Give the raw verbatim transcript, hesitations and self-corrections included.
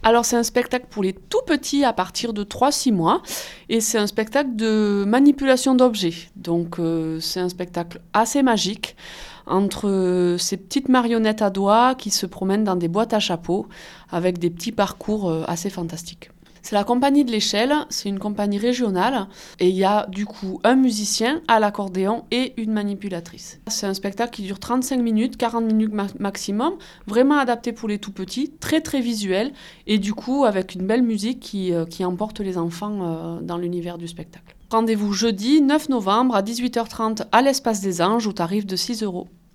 Alors c'est un spectacle pour les tout petits à partir de trois six mois et c'est un spectacle de manipulation d'objets. Donc euh, c'est un spectacle assez magique entre euh, ces petites marionnettes à doigts qui se promènent dans des boîtes à chapeaux avec des petits parcours euh, assez fantastiques. C'est la compagnie de l'Échelle, c'est une compagnie régionale et il y a du coup un musicien à l'accordéon et une manipulatrice. C'est un spectacle qui dure trente-cinq minutes, quarante minutes ma- maximum, vraiment adapté pour les tout petits, très très visuel et du coup avec une belle musique qui, euh, qui emporte les enfants euh, dans l'univers du spectacle. Rendez-vous jeudi neuf novembre à dix-huit heures trente à l'Espace des Anges au tarif de six euros.